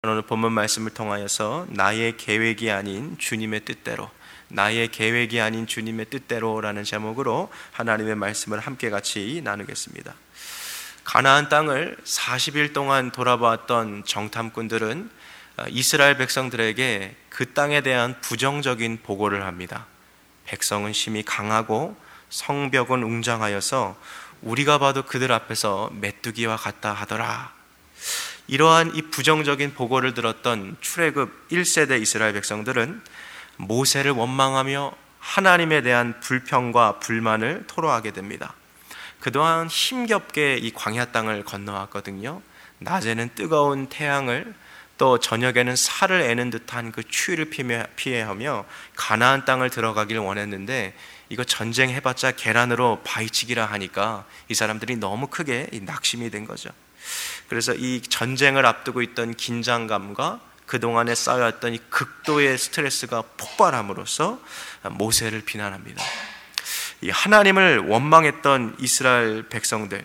오늘 본문 말씀을 통하여서 나의 계획이 아닌 주님의 뜻대로, 나의 계획이 아닌 주님의 뜻대로라는 제목으로 하나님의 말씀을 함께 같이 나누겠습니다. 가나안 땅을 40일 동안 돌아보았던 정탐꾼들은 이스라엘 백성들에게 그 땅에 대한 부정적인 보고를 합니다. 백성은 심히 강하고 성벽은 웅장하여서 우리가 봐도 그들 앞에서 메뚜기와 같다 하더라. 이러한 이 부정적인 보고를 들었던 출애굽 1세대 이스라엘 백성들은 모세를 원망하며 하나님에 대한 불평과 불만을 토로하게 됩니다. 그동안 힘겹게 이 광야 땅을 건너왔거든요. 낮에는 뜨거운 태양을, 또 저녁에는 살을 애는 듯한 그 추위를 피해하며 가나안 땅을 들어가길 원했는데, 이거 전쟁해봤자 계란으로 바위치기라 하니까 이 사람들이 너무 크게 낙심이 된 거죠. 그래서 이 전쟁을 앞두고 있던 긴장감과 그동안에 쌓여왔던 이 극도의 스트레스가 폭발함으로써 모세를 비난합니다. 이 하나님을 원망했던 이스라엘 백성들,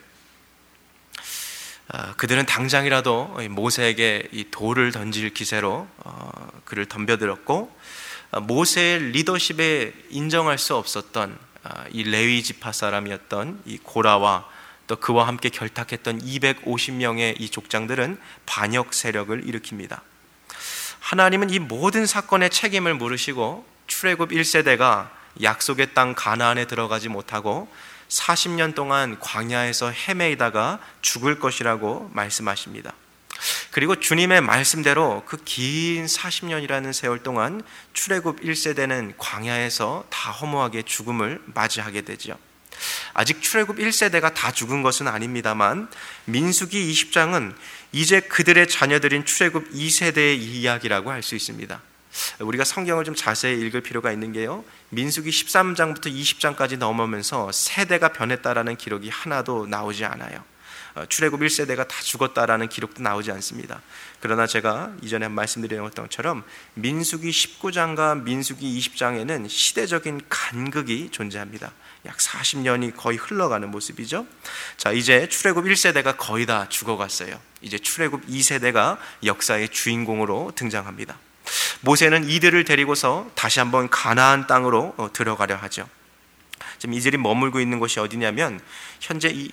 그들은 당장이라도 모세에게 이 돌을 던질 기세로 그를 덤벼들었고, 모세의 리더십에 인정할 수 없었던 이 레위 지파 사람이었던 이 고라와 또 그와 함께 결탁했던 250명의 이 족장들은 반역 세력을 일으킵니다. 하나님은 이 모든 사건의 책임을 물으시고 출애굽 1세대가 약속의 땅 가나안에 들어가지 못하고 40년 동안 광야에서 헤매이다가 죽을 것이라고 말씀하십니다. 그리고 주님의 말씀대로 그 긴 40년이라는 세월 동안 출애굽 1세대는 광야에서 다 허무하게 죽음을 맞이하게 되죠. 아직 출애굽 1세대가 다 죽은 것은 아닙니다만, 민수기 20장은 이제 그들의 자녀들인 출애굽 2세대의 이야기라고 할 수 있습니다. 우리가 성경을 좀 자세히 읽을 필요가 있는 게요, 민수기 13장부터 20장까지 넘으면서 세대가 변했다라는 기록이 하나도 나오지 않아요. 출애굽 1세대가 다 죽었다라는 기록도 나오지 않습니다. 그러나 제가 이전에 말씀드린 것처럼 민수기 19장과 민수기 20장에는 시대적인 간극이 존재합니다. 약 40년이 거의 흘러가는 모습이죠. 자, 이제 출애굽 1세대가 거의 다 죽어갔어요. 이제 출애굽 2세대가 역사의 주인공으로 등장합니다. 모세는 이들을 데리고서 다시 한번 가나안 땅으로 들어가려 하죠. 지금 이들이 머물고 있는 곳이 어디냐면, 현재 이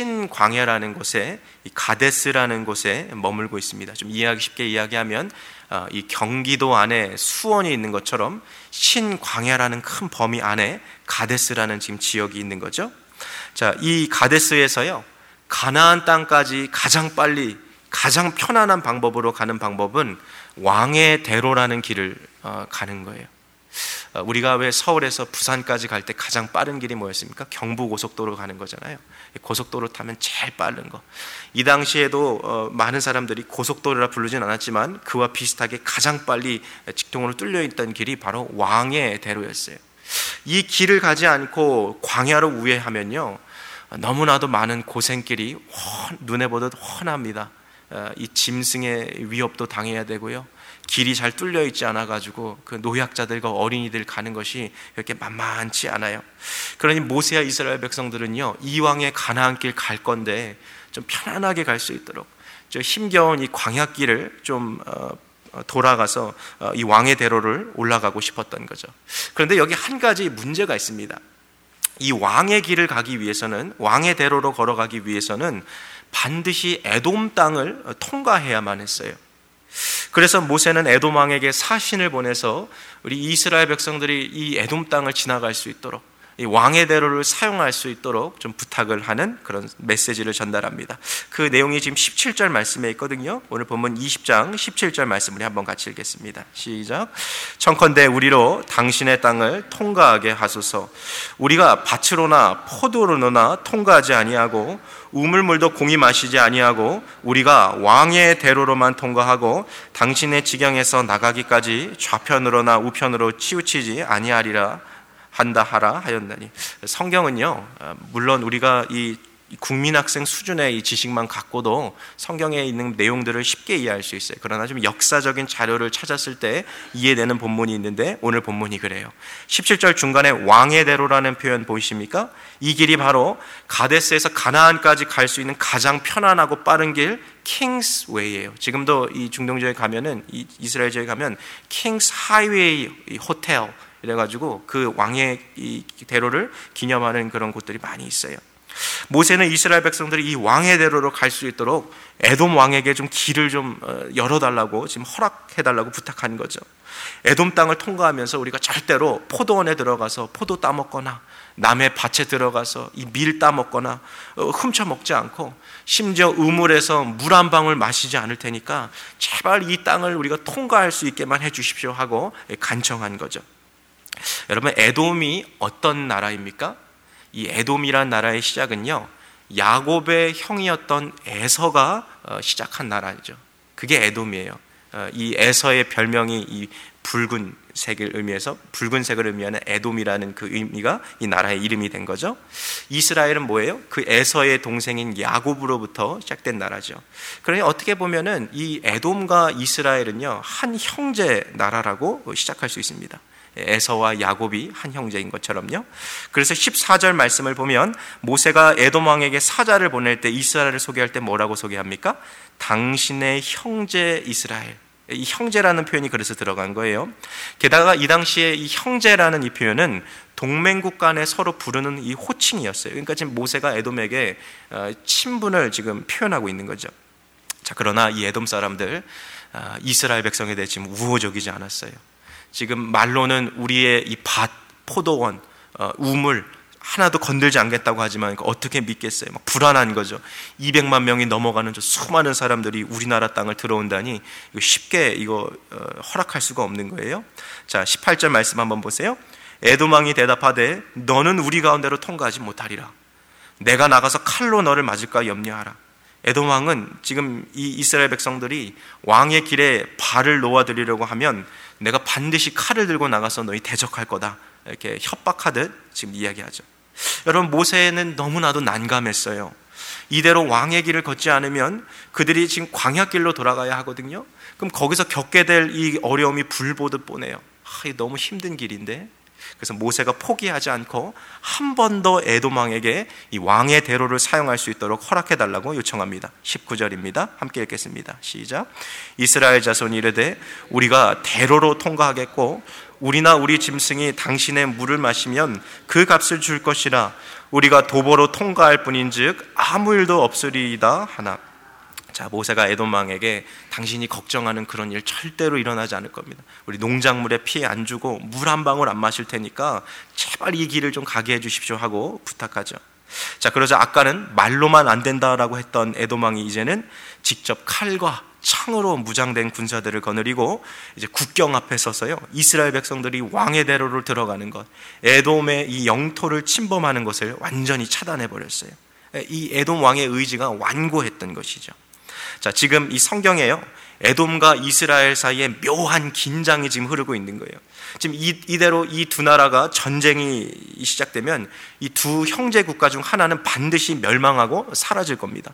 신광야라는 곳에, 이 가데스라는 곳에 머물고 있습니다. 좀 이해하기 쉽게 이야기하면 이 경기도 안에 수원이 있는 것처럼 신광야라는 큰 범위 안에 가데스라는 지금 지역이 있는 거죠. 자, 이 가데스에서요, 가나안 땅까지 가장 빨리, 가장 편안한 방법으로 가는 방법은 왕의 대로라는 길을 가는 거예요. 우리가 왜 서울에서 부산까지 갈 때 가장 빠른 길이 뭐였습니까? 경부고속도로 가는 거잖아요. 고속도로 타면 제일 빠른 거. 이 당시에도 많은 사람들이 고속도로라 부르진 않았지만 그와 비슷하게 가장 빨리 직통으로 뚫려 있던 길이 바로 왕의 대로였어요. 이 길을 가지 않고 광야로 우회하면요, 너무나도 많은 고생길이 눈에 보듯 훤합니다. 이 짐승의 위협도 당해야 되고요, 길이 잘 뚫려 있지 않아 가지고 그 노약자들과 어린이들 가는 것이 그렇게 만만치 않아요. 그러니 모세와 이스라엘 백성들은요, 이왕에 가나안 길 갈 건데 좀 편안하게 갈 수 있도록 저 힘겨운 이 광야길을 좀 돌아가서 이 왕의 대로를 올라가고 싶었던 거죠. 그런데 여기 한 가지 문제가 있습니다. 이 왕의 길을 가기 위해서는, 왕의 대로로 걸어가기 위해서는 반드시 에돔 땅을 통과해야만 했어요. 그래서 모세는 에돔 왕에게 사신을 보내서 우리 이스라엘 백성들이 이 에돔 땅을 지나갈 수 있도록, 이 왕의 대로를 사용할 수 있도록 좀 부탁을 하는 그런 메시지를 전달합니다. 그 내용이 지금 17절 말씀에 있거든요. 오늘 본문 20장 17절 말씀을 한번 같이 읽겠습니다. 시작. 청컨대 우리로 당신의 땅을 통과하게 하소서. 우리가 밭으로나 포도로나 통과하지 아니하고 우물물도 공히 마시지 아니하고 우리가 왕의 대로로만 통과하고 당신의 지경에서 나가기까지 좌편으로나 우편으로 치우치지 아니하리라 한다 하라 하였나니. 성경은요, 물론 우리가 이 국민학생 수준의 이 지식만 갖고도 성경에 있는 내용들을 쉽게 이해할 수 있어요. 그러나 좀 역사적인 자료를 찾았을 때 이해되는 본문이 있는데 오늘 본문이 그래요. 17절 중간에 왕의 대로라는 표현 보이십니까? 이 길이 바로 가데스에서 가나안까지 갈 수 있는 가장 편안하고 빠른 길 킹스 웨이예요. 지금도 이 중동지역에 가면은, 이스라엘 지역에 가면 킹스 하이웨이 호텔 이래가지고 그 왕의 이 대로를 기념하는 그런 곳들이 많이 있어요. 모세는 이스라엘 백성들이 이 왕의 대로로 갈 수 있도록 에돔 왕에게 좀 길을 좀 열어달라고, 지금 허락해달라고 부탁한 거죠. 에돔 땅을 통과하면서 우리가 절대로 포도원에 들어가서 포도 따먹거나 남의 밭에 들어가서 이 밀 따먹거나 훔쳐 먹지 않고, 심지어 우물에서 물 한 방울 마시지 않을 테니까 제발 이 땅을 우리가 통과할 수 있게만 해주십시오 하고 간청한 거죠. 여러분, 에돔이 어떤 나라입니까? 이 에돔이란 나라의 시작은요, 야곱의 형이었던 에서가 시작한 나라죠. 그게 에돔이에요. 이 에서의 별명이 이 붉은색을 의미해서, 붉은색을 의미하는 에돔이라는 그 의미가 이 나라의 이름이 된 거죠. 이스라엘은 뭐예요? 그 에서의 동생인 야곱으로부터 시작된 나라죠. 그러니 어떻게 보면은 이 에돔과 이스라엘은요, 한 형제 나라라고 시작할 수 있습니다. 에서와 야곱이 한 형제인 것처럼요. 그래서 14절 말씀을 보면 모세가 에돔 왕에게 사자를 보낼 때 이스라엘을 소개할 때 뭐라고 소개합니까? 당신의 형제 이스라엘. 이 형제라는 표현이 그래서 들어간 거예요. 게다가 이 당시에 이 형제라는 이 표현은 동맹국 간에 서로 부르는 이 호칭이었어요. 그러니까 지금 모세가 에돔에게 친분을 지금 표현하고 있는 거죠. 자, 그러나 이 에돔 사람들, 이스라엘 백성에 대해 지금 우호적이지 않았어요. 지금 말로는 우리의 이 밭, 포도원, 우물 하나도 건들지 않겠다고 하지만 어떻게 믿겠어요? 막 불안한 거죠. 200만 명이 넘어가는 저 수많은 사람들이 우리나라 땅을 들어온다니 이거 쉽게 허락할 수가 없는 거예요. 자, 18절 말씀 한번 보세요. 에돔 왕이 대답하되 너는 우리 가운데로 통과하지 못하리라. 내가 나가서 칼로 너를 맞을까 염려하라. 에돔 왕은 지금 이 이스라엘 백성들이 왕의 길에 발을 놓아드리려고 하면 내가 반드시 칼을 들고 나가서 너희 대적할 거다, 이렇게 협박하듯 지금 이야기하죠. 여러분, 모세는 너무나도 난감했어요. 이대로 왕의 길을 걷지 않으면 그들이 지금 광야길로 돌아가야 하거든요. 그럼 거기서 겪게 될 이 어려움이 불보듯 뻔해요. 너무 힘든 길인데. 그래서 모세가 포기하지 않고 한 번 더 에돔 왕에게 이 왕의 대로를 사용할 수 있도록 허락해달라고 요청합니다. 19절입니다. 함께 읽겠습니다. 시작. 이스라엘 자손이 이르되 우리가 대로로 통과하겠고 우리나 우리 짐승이 당신의 물을 마시면 그 값을 줄 것이라. 우리가 도보로 통과할 뿐인즉 아무 일도 없으리이다 하나. 자, 모세가 에돔 왕에게 당신이 걱정하는 그런 일 절대로 일어나지 않을 겁니다. 우리 농작물에 피해 안 주고 물 한 방울 안 마실 테니까 제발 이 길을 좀 가게 해 주십시오 하고 부탁하죠. 자, 그러자 아까는 말로만 안 된다라고 했던 에돔 왕이 이제는 직접 칼과 창으로 무장된 군사들을 거느리고 이제 국경 앞에 서서요, 이스라엘 백성들이 왕의 대로를 들어가는 것, 에돔의 이 영토를 침범하는 것을 완전히 차단해 버렸어요. 이 에돔 왕의 의지가 완고했던 것이죠. 자, 지금 이 성경에요, 에돔과 이스라엘 사이에 묘한 긴장이 지금 흐르고 있는 거예요. 지금 이대로 이 두 나라가 전쟁이 시작되면 이 두 형제 국가 중 하나는 반드시 멸망하고 사라질 겁니다.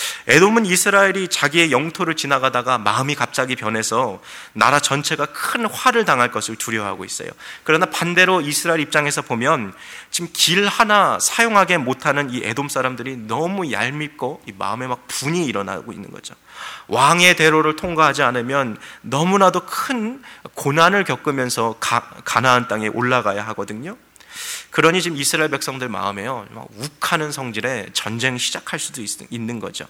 에돔은 이스라엘이 자기의 영토를 지나가다가 마음이 갑자기 변해서 나라 전체가 큰 화를 당할 것을 두려워하고 있어요. 그러나 반대로 이스라엘 입장에서 보면 지금 길 하나 사용하게 못하는 이 에돔 사람들이 너무 얄밉고 이 마음에 막 분이 일어나고 있는 거죠. 왕의 대로를 통과하지 않으면 너무나도 큰 고난을 겪으면서 가나안 땅에 올라가야 하거든요. 그러니 지금 이스라엘 백성들 마음에요, 막 욱하는 성질에 전쟁 시작할 수도 있는 거죠.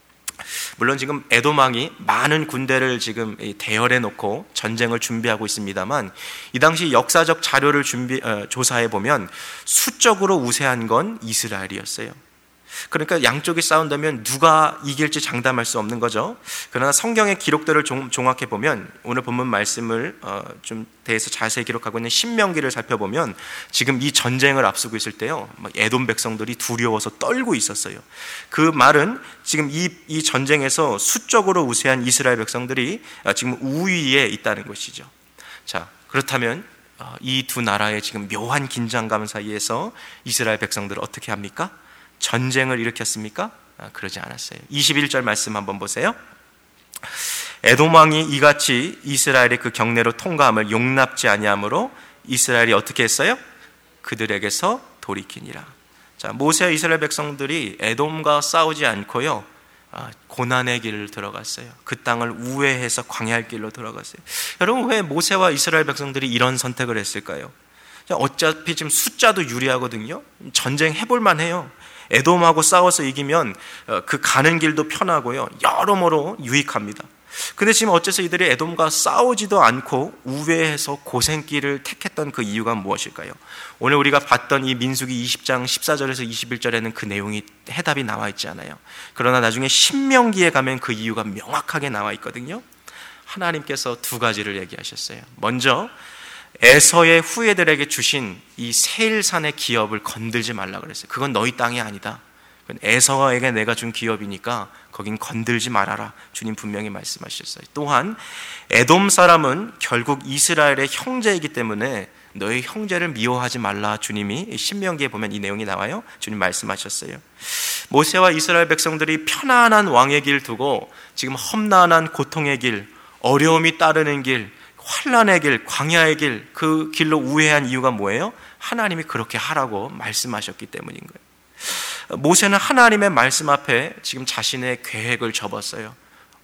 물론 지금 에돔 왕이 많은 군대를 지금 대열해 놓고 전쟁을 준비하고 있습니다만, 이 당시 역사적 자료를 조사해 보면 수적으로 우세한 건 이스라엘이었어요. 그러니까 양쪽이 싸운다면 누가 이길지 장담할 수 없는 거죠. 그러나 성경의 기록들을 종합해 보면, 오늘 본문 말씀을 좀 대해서 자세히 기록하고 있는 신명기를 살펴보면 지금 이 전쟁을 앞두고 있을 때요, 에돔 백성들이 두려워서 떨고 있었어요. 그 말은 지금 이 전쟁에서 수적으로 우세한 이스라엘 백성들이 지금 우위에 있다는 것이죠. 자, 그렇다면 이 두 나라의 지금 묘한 긴장감 사이에서 이스라엘 백성들을 어떻게 합니까? 전쟁을 일으켰습니까? 그러지 않았어요. 21절 말씀 한번 보세요. 에돔 왕이 이같이 이스라엘의 그 경내로 통과함을 용납지 아니하므로 이스라엘이 어떻게 했어요? 그들에게서 돌이키니라. 자, 모세와 이스라엘 백성들이 에돔과 싸우지 않고요, 고난의 길을 들어갔어요. 그 땅을 우회해서 광야의 길로 들어갔어요. 여러분, 왜 모세와 이스라엘 백성들이 이런 선택을 했을까요? 어차피 지금 숫자도 유리하거든요. 전쟁 해볼 만해요. 에돔하고 싸워서 이기면 그 가는 길도 편하고요, 여러모로 유익합니다. 근데 지금 어째서 이들이 에돔과 싸우지도 않고 우회해서 고생길을 택했던 그 이유가 무엇일까요? 오늘 우리가 봤던 이 민수기 20장 14절에서 21절에는 그 내용이 해답이 나와 있지 않아요. 그러나 나중에 신명기에 가면 그 이유가 명확하게 나와 있거든요. 하나님께서 두 가지를 얘기하셨어요. 먼저 에서의 후예들에게 주신 이 세일산의 기업을 건들지 말라 그랬어요. 그건 너희 땅이 아니다. 에서에게 내가 준 기업이니까 거긴 건들지 말아라. 주님 분명히 말씀하셨어요. 또한 에돔 사람은 결국 이스라엘의 형제이기 때문에 너희 형제를 미워하지 말라. 주님이 신명기에 보면 이 내용이 나와요. 주님 말씀하셨어요. 모세와 이스라엘 백성들이 편안한 왕의 길 두고 지금 험난한 고통의 길, 어려움이 따르는 길, 환난의 길, 광야의 길, 그 길로 우회한 이유가 뭐예요? 하나님이 그렇게 하라고 말씀하셨기 때문인 거예요. 모세는 하나님의 말씀 앞에 지금 자신의 계획을 접었어요.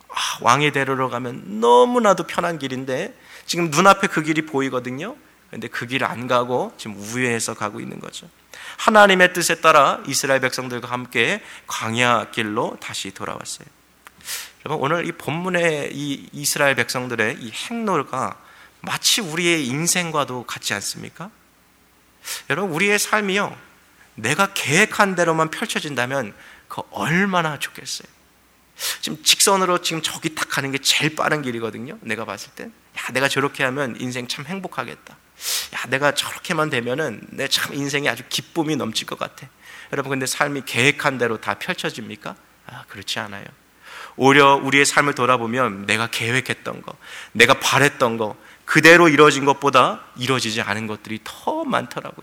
왕의 대로로 가면 너무나도 편한 길인데 지금 눈앞에 그 길이 보이거든요. 그런데 그 길 안 가고 지금 우회해서 가고 있는 거죠. 하나님의 뜻에 따라 이스라엘 백성들과 함께 광야 길로 다시 돌아왔어요. 여러분, 오늘 이 본문의 이 이스라엘 백성들의 이 행로가 마치 우리의 인생과도 같지 않습니까? 여러분, 우리의 삶이요, 내가 계획한 대로만 펼쳐진다면 그거 얼마나 좋겠어요. 지금 직선으로 지금 저기 딱 가는 게 제일 빠른 길이거든요. 내가 봤을 땐, 야, 내가 저렇게 하면 인생 참 행복하겠다. 야, 내가 저렇게만 되면은 내 참 인생이 아주 기쁨이 넘칠 것 같아. 여러분, 근데 삶이 계획한 대로 다 펼쳐집니까? 그렇지 않아요. 오히려 우리의 삶을 돌아보면 내가 계획했던 거, 내가 바랬던 거, 그대로 이루어진 것보다 이루어지지 않은 것들이 더 많더라고요.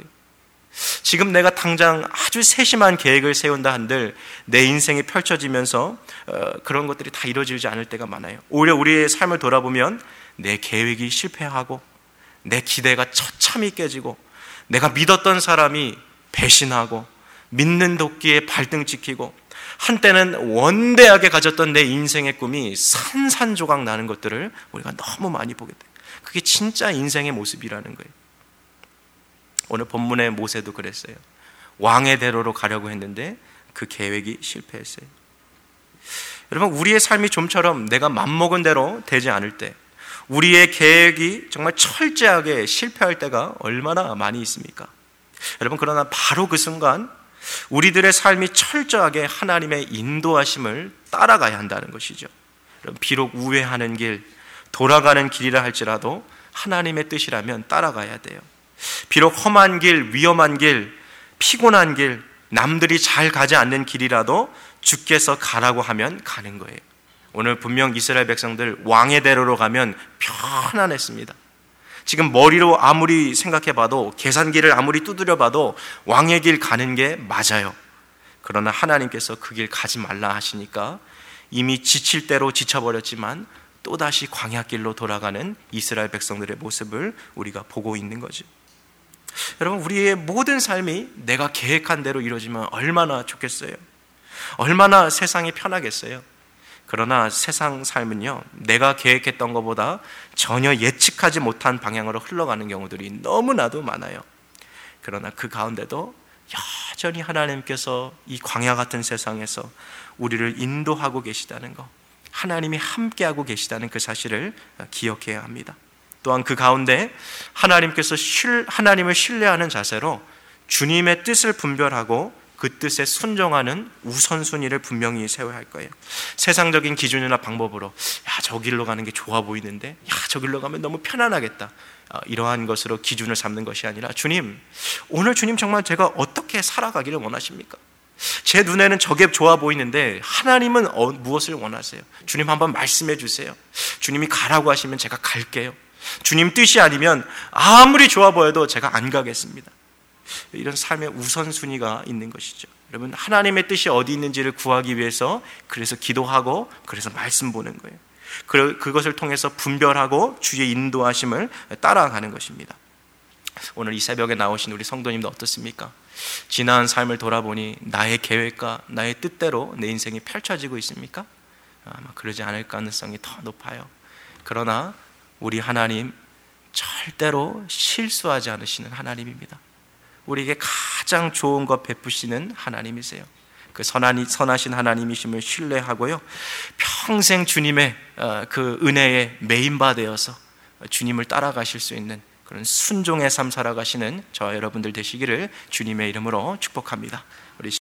지금 내가 당장 아주 세심한 계획을 세운다 한들 내 인생이 펼쳐지면서 그런 것들이 다 이루어지지 않을 때가 많아요. 오히려 우리의 삶을 돌아보면 내 계획이 실패하고 내 기대가 처참히 깨지고 내가 믿었던 사람이 배신하고 믿는 도끼에 발등 찍히고 한때는 원대하게 가졌던 내 인생의 꿈이 산산조각 나는 것들을 우리가 너무 많이 보게 돼요. 그게 진짜 인생의 모습이라는 거예요. 오늘 본문의 모세도 그랬어요. 왕의 대로로 가려고 했는데 그 계획이 실패했어요. 여러분, 우리의 삶이 좀처럼 내가 맘먹은 대로 되지 않을 때, 우리의 계획이 정말 철저하게 실패할 때가 얼마나 많이 있습니까? 여러분, 그러나 바로 그 순간 우리들의 삶이 철저하게 하나님의 인도하심을 따라가야 한다는 것이죠. 여러분, 비록 우회하는 길, 돌아가는 길이라 할지라도 하나님의 뜻이라면 따라가야 돼요. 비록 험한 길, 위험한 길, 피곤한 길, 남들이 잘 가지 않는 길이라도 주께서 가라고 하면 가는 거예요. 오늘 분명 이스라엘 백성들 왕의 대로로 가면 편안했습니다. 지금 머리로 아무리 생각해봐도, 계산기를 아무리 두드려봐도 왕의 길 가는 게 맞아요. 그러나 하나님께서 그 길 가지 말라 하시니까 이미 지칠 대로 지쳐버렸지만 또다시 광야길로 돌아가는 이스라엘 백성들의 모습을 우리가 보고 있는 거죠. 여러분, 우리의 모든 삶이 내가 계획한 대로 이루어지면 얼마나 좋겠어요. 얼마나 세상이 편하겠어요. 그러나 세상 삶은요, 내가 계획했던 것보다 전혀 예측하지 못한 방향으로 흘러가는 경우들이 너무나도 많아요. 그러나 그 가운데도 여전히 하나님께서 이 광야 같은 세상에서 우리를 인도하고 계시다는 것, 하나님이 함께하고 계시다는 그 사실을 기억해야 합니다. 또한 그 가운데 하나님께서 하나님을 신뢰하는 자세로 주님의 뜻을 분별하고 그 뜻에 순종하는 우선순위를 분명히 세워야 할 거예요. 세상적인 기준이나 방법으로 저 길로 가는 게 좋아 보이는데 저 길로 가면 너무 편안하겠다, 이러한 것으로 기준을 삼는 것이 아니라 주님, 오늘 주님 정말 제가 어떻게 살아가기를 원하십니까? 제 눈에는 저게 좋아 보이는데 하나님은 무엇을 원하세요? 주님 한번 말씀해 주세요. 주님이 가라고 하시면 제가 갈게요. 주님 뜻이 아니면 아무리 좋아 보여도 제가 안 가겠습니다. 이런 삶의 우선순위가 있는 것이죠. 여러분, 하나님의 뜻이 어디 있는지를 구하기 위해서 그래서 기도하고 그래서 말씀 보는 거예요. 그것을 통해서 분별하고 주의 인도하심을 따라가는 것입니다. 오늘 이 새벽에 나오신 우리 성도님도 어떻습니까? 지난 삶을 돌아보니 나의 계획과 나의 뜻대로 내 인생이 펼쳐지고 있습니까? 아마 그러지 않을 가능성이 더 높아요. 그러나 우리 하나님 절대로 실수하지 않으시는 하나님입니다. 우리에게 가장 좋은 것 베푸시는 하나님이세요. 그 선하신 하나님이심을 신뢰하고요, 평생 주님의 그 은혜에 메인바 되어서 주님을 따라가실 수 있는 그런 순종의 삶 살아가시는 저와 여러분들 되시기를 주님의 이름으로 축복합니다. 우리